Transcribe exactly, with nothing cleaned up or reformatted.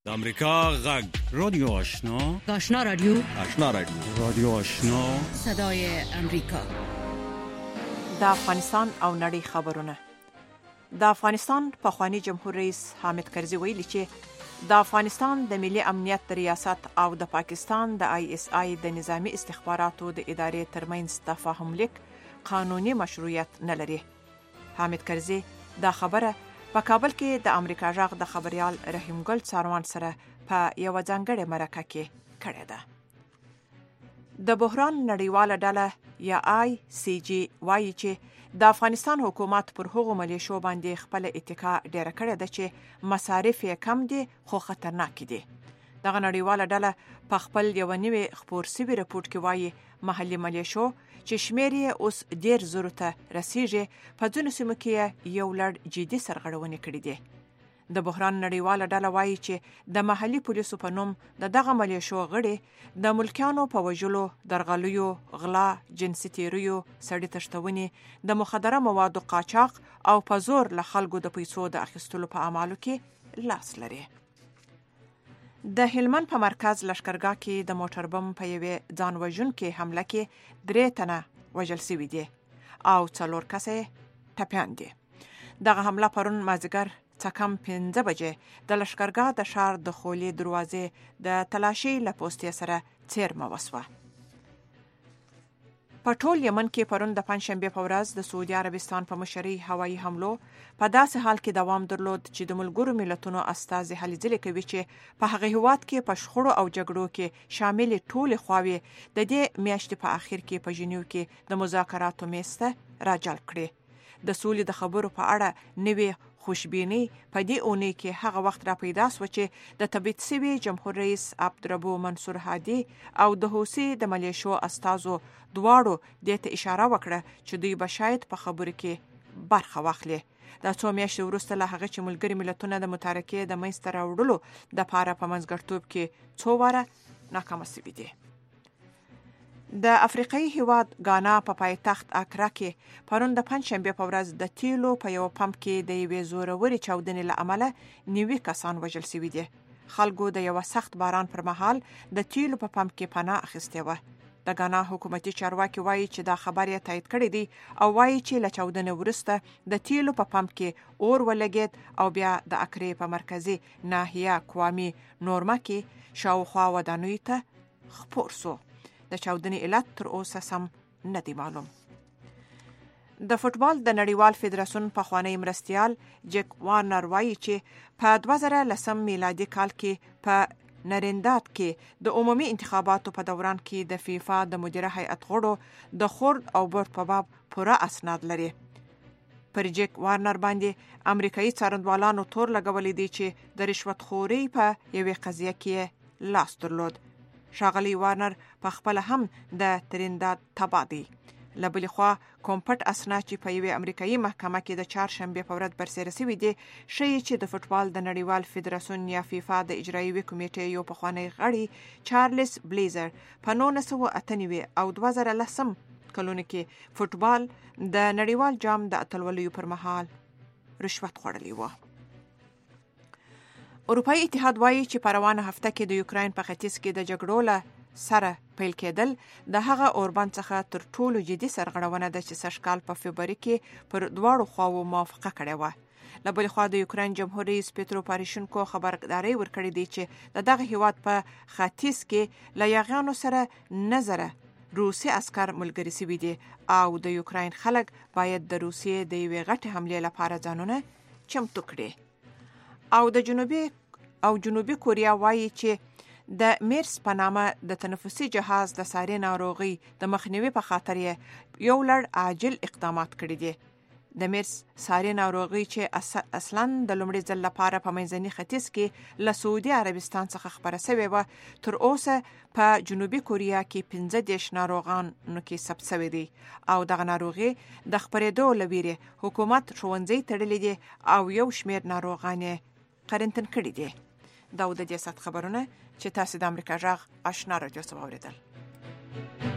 د امریکا غږ رادیو آشنا آشنا رادیو آشنا رادیو رادیو آشنا صدای امریکا. د افغانستان او نړۍ خبرونه. د افغانستان پخوانی جمهور رئیس حامد کرزي ویلي چې د افغانستان د ملي امنیت ریاست او د پاکستان د آی اس آی د نظامی استخباراتو د ادارې ترمنځ تفاهم لیک قانوني مشروعیت نه لري. حامد کرزي دا خبره په کابل کې د امریکا غږ د خبريال رحیم ګل څاروان سره په یو ځانګړې مرکه کې کړې ده. د بحران نړیواله ډله یا آی سی جی وایي چې د افغانستان حکومت پر هغو ملیشو باندې خپل اتکا ډیره کړې ده چې مصارف یې کم دي خو خطرناک دي. دغه نړیواله ډله په خپل یو نوی خپور سوي رپورټ کې وایي محلي ملیشو چې شمیر یې اوس ډیر زرو ته رسیږي په ځینو سیمو کې یو لړ جدي سرغړونې کړې دي. د بحران نړیواله ډله وایي چې د محلي پولیسو په نوم د دغه ملیشو غړي د ملکیانو په وژلو، درغلیو، غلا، جنسي تیریو، سړي تښتونې، د مخدره موادو قاچاق او په زور له خلکو د پیسو د اخیستلو په اعمالو کې لاس لري. د هلمند په مرکز لشکرګاه کې د موټر بم په یوې ځان وژونکې حمله کې درې تنه وژل شوي دي او څلور کسه ټپیان دي. دغه حمله پرون مازدیګر څه کم پنځه بجې د لشکرګاه د ښار د خولي دروازې د تلاشي له پوستې سره څیرمه وسوه. په ټول یمن کې پرون د پنځشنبه په ورځ د سعودي عربستان په مشرۍ هوایي حملو په داسې حال کې دوام درلود چې د ملګرو ملتونو استازي هلې ځلې کوي چې په هغه هیواد کې په شخړو او جګړو کې شامل ټولې خواوې د دې میاشتې په اخر کې په ژنیو کې د مذاکراتو میز ته راجلب کړي. د سولې د خبرو په اړه نوې خوشبینی په دې اونۍ کې هغه وخت را پیدا شو چې د تبعید شوي جمهور رئیس عبدالربو منصور هادي او د حوثي د ملیشو استازو دواړو دې ته اشاره وکړه چې دوی به شاید په خبرو کې برخه واخلي. دا څو میاشتې وروسته له هغه چې ملګري ملتونه د متارکې د منځته راوړلو دپاره په منځګړیتوب کې څو واره ناکامه شوي دي. د افریقایي هیواد غانا په پایتخت اکرا کې پرون د پنځشنبه په ورځ د تیلو په یو پمپ کې د یوې زورورې چاودنې له امله نوي کسان وژل شوي دي. خلکو د یو سخت باران پر مهال د تیلو په پمپ کې پناه اخیستې وه. د غانا حکومتي چارواکي وایي چې دا خبر یې تایید کړی دی او وایي چې له چاودنې وروسته د تیلو په پمپ کې اور ولګید او بیا د اکرې په مرکزي ناحیه کوامي نورما کې شاوخوا ودانیو ته خپور شو. د چاودنې علت تر اوسه سم نه دی معلوم. د فوټبال د نړیوال فدراسیون پخوانی مرستیال جک وارنر وایي چې په دوه زره لسم میلادي کال کې په نرینداد کې د عمومي انتخاباتو په دوران کې د فیفا د مدیره هیئت غړو د خورد او برد په باب پوره اسناد لري. پر جک وارنر باندې امریکایي څارنوالانو تور لګولې دي چې د رشوت خوري په یوې قضیه کې لاس درلود. ښاغلی وارنر په خپل هم د ترینداد تبع دی. له بلې خوا کوم پټ اسناد چې په یوې امریکایي محکمه کې د چهارشنبې په ورځ برسېره شوي دي ښیي چې د فوټبال د نړیوال فدراسیون یا فیفا د اجرایوي کمیټې یو پخوانی غړي چارلز بلیزر په نولس سوه اته نوي او دوه زره لسم کلونو کې فوټبال د نړیوال جام د اتلولیو پر مهال رشوت خوړلی و. اروپایي اتحاد وایي چې په روانه هفته کې د یوکراین په ختیځ کې د جګړو له سره پیل کېدل د هغه اوربند څخه تر ټولو جدي سرغړونه ده چې سږ کال په فبروري کې پر دواړو خواوو موافقه کړې وه. له بلې خوا د یوکراین جمهور رئیس پیترو پاروشینکو خبرداری ورکړې دی چې د دغه هیواد په ختیځ کې له یاغیانو سره نظره روسي عسکر ملګري شوي دي او د یوکراین خلک باید د روسیې د یوې غټې حملې لپاره ځانونه چمتو کړي. او د جنوبي او جنوبي کوریا وایي چې د میرس په نامه د تنفسي جهاز د ساري ناروغي د مخنیوي په خاطر یو لړ عاجل اقدامات کړي دي. د میرس ساري ناروغي چې اصلاً د لومړي ځل لپاره په منځني ختیځ کې له سعودي عربستان څخه خبره شوې وه، تر اوسه په جنوبي کوریا کې پنځه دېرش ناروغانو کې ثبت شوي دي او دغه ناروغي د خپرېدو له ویرې حکومت ښوونځي تړلي دي او یو شمېر ناروغان یې قرنطین کړي دي. دا و د دې ساعت خبرونه چې تاسو د امریکا غږ آشنا رادیو څخه واورېدل.